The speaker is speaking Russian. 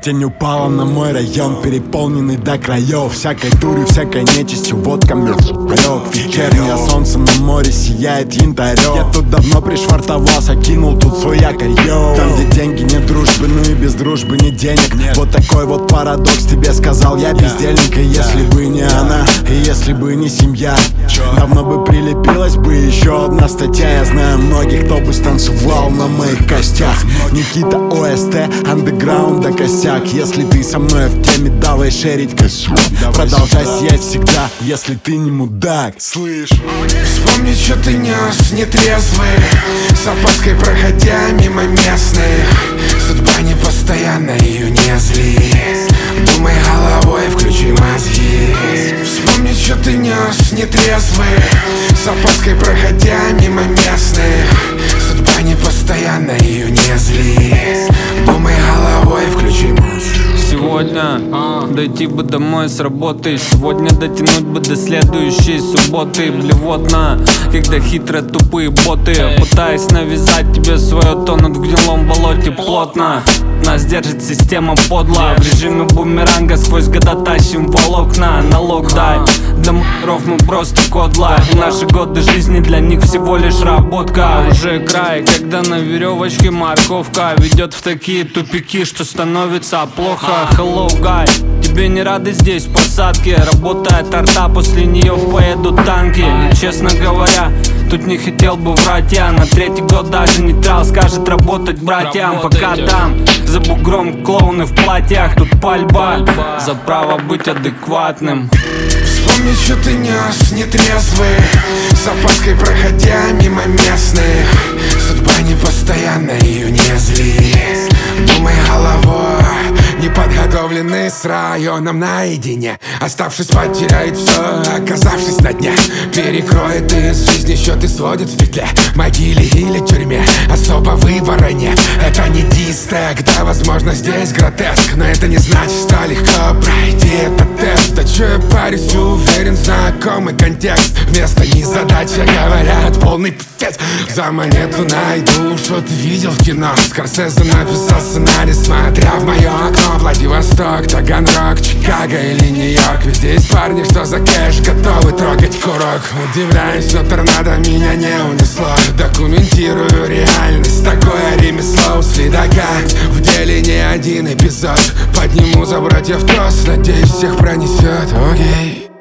Тень упала на мой район, переполненный до краев всякой дури, всякой нечистью, водка, мертвёк. Вечернее солнце на море сияет янтарем. Я тут давно пришвартовался, кинул тут свой якорь, йоу. Там, где деньги нет дружбы, ну и без дружбы нет денег. Вот такой вот парадокс тебе сказал я, бездельник. И если бы не она, и если бы не семья, давно бы прилепилась бы еще одна статья. Я знаю многих, кто бы станцевал на моих костях. Никита ОСТ, андеграунд до костях. Если ты со мной в теме, давай шерить косяк. Продолжай сиять всегда, если ты не мудак. Слышь, вспомни, что ты нес, нетрезвый, с опаской проходя мимо местных. Судьба не постоянна, ее не зли. Думай головой, включи мозги. Вспомни, что ты нес, нетрезвый, с опаской проходя мимо местных. Судьба не постоянна, ее не зли. Думай головой, включи мозги. Сегодня дойти бы домой с работы. Сегодня дотянуть бы до следующей субботы. Блевотно, когда хитрые тупые боты, пытаясь навязать тебе свое, тонут в гнилом болоте плотно. Нас держит система подло. В режиме бумеранга сквозь года тащим волокна. Налог дай, для мусоров мы просто кодла. И наши годы жизни для них всего лишь работка. Уже край, когда на веревочке морковка ведет в такие тупики, что становится плохо. Hello, guy, тебе не рады здесь в посадке. Работает арта, после нее поедут танки. И, честно говоря, тут не хотел бы врать я. На третий год даже нейтрал скажет работать братьям. Пока там за бугром клоуны в платьях. Тут пальба за право быть адекватным. Вспомни, что ты нес, нетрезвый, с опаской проходя мимо местных. Судьба не постоянна, ее не зли. Думай головой, неподготовленный с районом наедине. Оставшись спать, теряет все, оказавшись на дне. Перекроет из жизни счеты, сводит в петле, могиле или тюрьме. Особо выбора нет, это не дистек. Да, возможно, здесь гротеск, но это не значит, что легко пройти этот тест. А че я парюсь, уверен, знакомый контекст. Вместо незадачи говорят полный пиздец. За монету найду, что ты видел в кино. Скорсезе написал сценарий, смотря в мое окно. Владивосток, Таганрог, Чикаго или Нью-Йорк. Везде есть парни, что за кэш готовы трогать курок. Удивляюсь, но торнадо меня не унесло. Документирую реальность, такое ремесло у следака. В деле не один эпизод. Подниму за братьев тост, надеюсь, всех пронесет, окей.